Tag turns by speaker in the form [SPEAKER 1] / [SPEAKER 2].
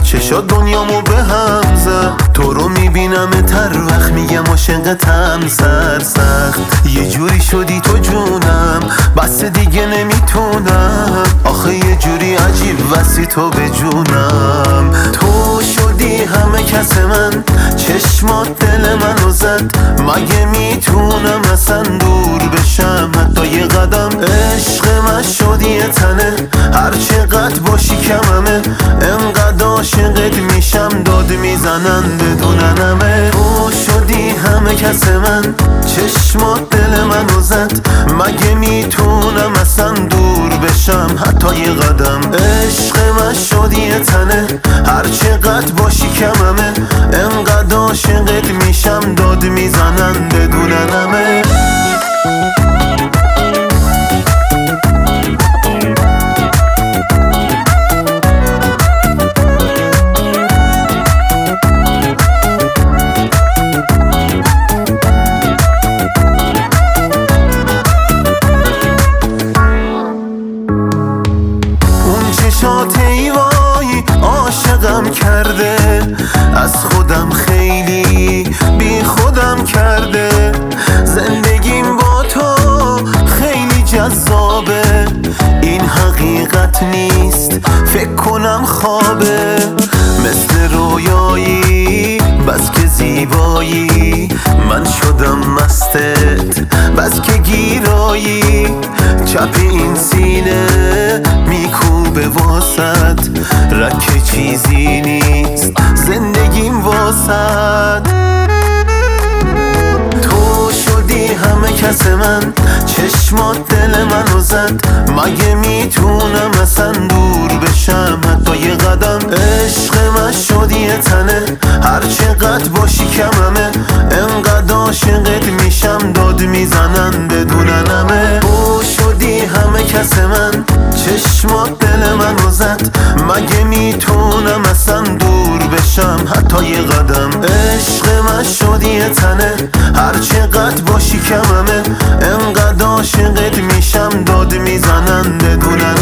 [SPEAKER 1] چشات دنیامو به هم زد. تو رو میبینم تر وقت میگم عاشقتم سخت. یه جوری شدی تو جونم بس دیگه نمیتونم. آخه یه جوری عجیب وسی تو به جونم. تو شدی همه کس من، چشمات دل منو زد. مگه میتونم اصلا دور بشم حتی یه قدم؟ عشق من شدی یه تنه، هر چقدر باشی کممه. انقدر عاشقت میشم داد میزنن بدوننمه. تو شدی همه کس من، چشمات دل منو زد. مگه میتونم اصلا دور بشم حتی یه قدم؟ عشق من شدی یه تنه، هر چقدر باشی کممه. انقدر عاشقت میشم داد میزنن بدوننمه. چشات ایوای عاشقم کرده، از خودم خیلی بی خودم کرده. زندگیم با تو خیلی جذابه، این حقیقت نیست فکر کنم خوابه. مثل رویایی بس که زیبایی، من شدم مستت بس که گیرایی. چپ این سینه میکوبه واسد، رکه چیزی نیست زندگیم واسد. تو شدی همه کس من، چشمات دل منو زد. مگه میتونم اصلا دور بشم حتی یه قدم؟ عشق من شدی یه تنه، هر چقدر باشی کممه. انقدر عاشقت میشم داد میزنن بدوننمه. تو شدی همه کس من، چشمات دل منو زد. مگه میتونم اصلا دور بشم حتی یه قدم؟ عشق من شدی یه تنه، هر چقدر باشی کممه. انقدر عاشقت میشم داد میزنن بدونن